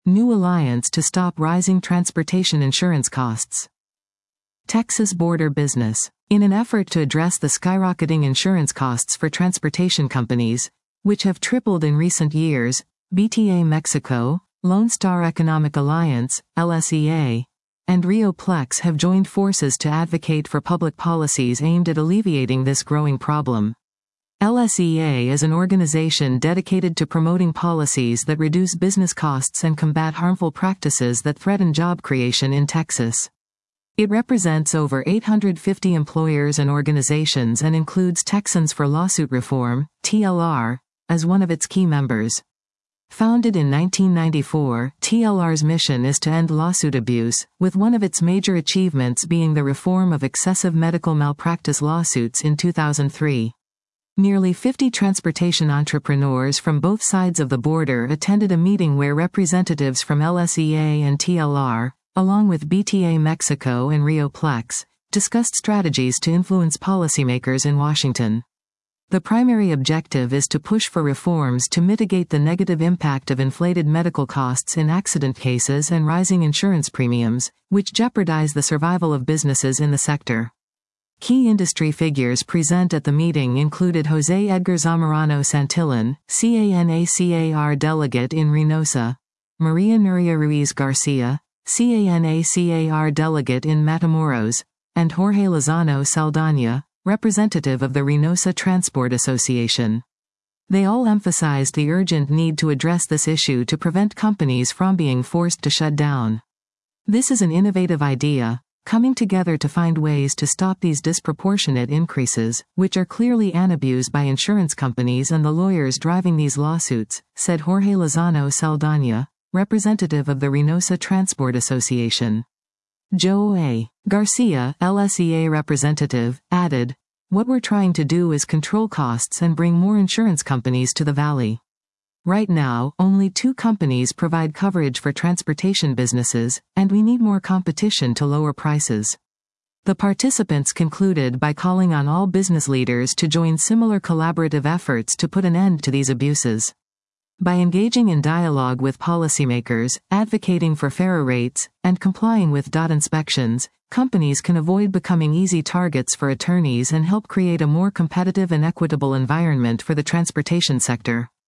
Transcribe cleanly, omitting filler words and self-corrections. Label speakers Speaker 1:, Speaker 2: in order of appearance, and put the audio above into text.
Speaker 1: New alliance to stop rising transportation insurance costs. Texas border business. In an effort to address the skyrocketing insurance costs for transportation companies, which have tripled in recent years, BTA Mexico, Lone Star Economic Alliance, LSEA, and RioPlex have joined forces to advocate for public policies aimed at alleviating this growing problem. LSEA is an organization dedicated to promoting policies that reduce business costs and combat harmful practices that threaten job creation in Texas. It represents over 850 employers and organizations and includes Texans for Lawsuit Reform, TLR, as one of its key members. Founded in 1994, TLR's mission is to end lawsuit abuse, with one of its major achievements being the reform of excessive medical malpractice lawsuits in 2003. Nearly 50 transportation entrepreneurs from both sides of the border attended a meeting where representatives from LSEA and TLR, along with BTA Mexico and RioPlex, discussed strategies to influence policymakers in Washington. The primary objective is to push for reforms to mitigate the negative impact of inflated medical costs in accident cases and rising insurance premiums, which jeopardize the survival of businesses in the sector. Key industry figures present at the meeting included Jose Edgar Zamorano Santillan, CANACAR delegate in Reynosa, Maria Nuria Ruiz Garcia, CANACAR delegate in Matamoros, and Jorge Lozano Saldana, representative of the Reynosa Transport Association. They all emphasized the urgent need to address this issue to prevent companies from being forced to shut down. This is an innovative idea, coming together to find ways to stop these disproportionate increases, which are clearly abused by insurance companies and the lawyers driving these lawsuits, said Jorge Lozano Saldana, representative of the Reynosa Transport Association. Joe A. Garcia, LSEA representative, added, "What we're trying to do is control costs and bring more insurance companies to the valley. Right now, only 2 companies provide coverage for transportation businesses, and we need more competition to lower prices." The participants concluded by calling on all business leaders to join similar collaborative efforts to put an end to these abuses. By engaging in dialogue with policymakers, advocating for fairer rates, and complying with DOT inspections, companies can avoid becoming easy targets for attorneys and help create a more competitive and equitable environment for the transportation sector.